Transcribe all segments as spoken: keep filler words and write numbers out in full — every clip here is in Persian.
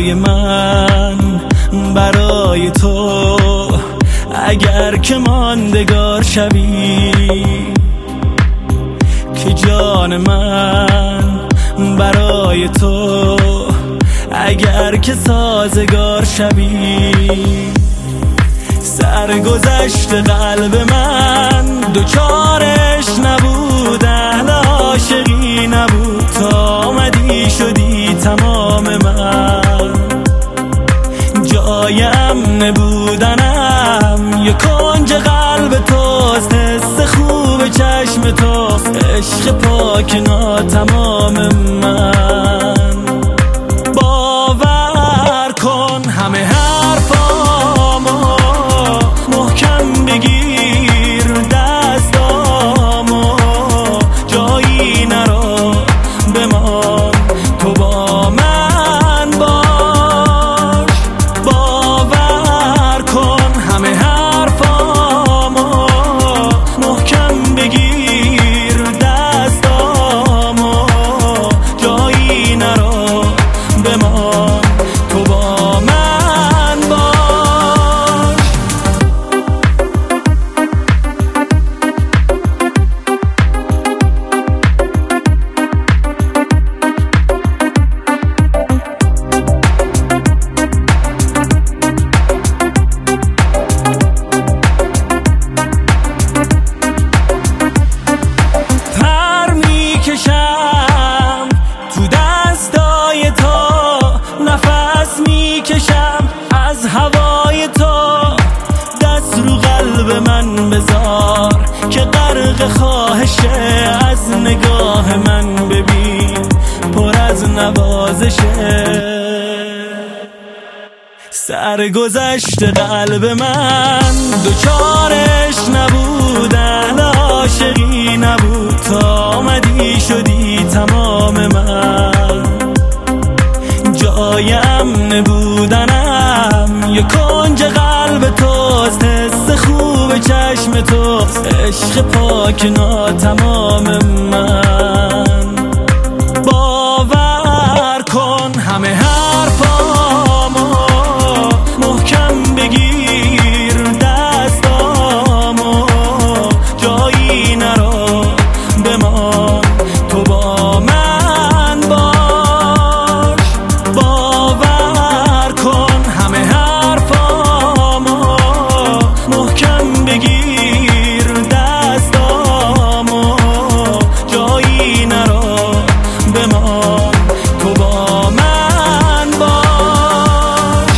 برای من، برای تو، اگر که ماندگار شوی، که جان من برای تو، اگر که سازگار شوی. سرگذشت قلب من دوچارش نبود، اهل عاشقی نبود، تا آمدی شدی تمام من. جای امن بودنم یه کنج قلب توست، حس خوب چشم توست، عشق پاک ناتمام من. باور کن همه حرفامو محکم بگیر، دستامو جایی نرو بمان، تو با من باش. باور کن همه حرفامو محکم بگیر، دستامو جایی نرو بمان، تو با من باش. پر میکشم تو دستای تو، نفس میکشم از هوای تو. دست رو قلب من بذار که غرق خواهشه، از نگاه من ببین پر از نوازشه. سرگذشت قلب من دوچارش نبود، اهل عاشقی نبود، تا آمدی شدی تمام من. جای امن بودنم یه کنج قلب توست، حس خوب چشم توست، عشق پاک ناتمام من. باور کن همه حرفامو محکم بگیر، دستامو جایی نرو بمان، تو با من باش. باور کن همه حرفامو محکم بگیر، دستامو جایی نرو بمان، تو با من باش.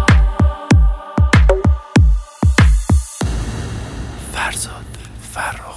فرزاد فرخ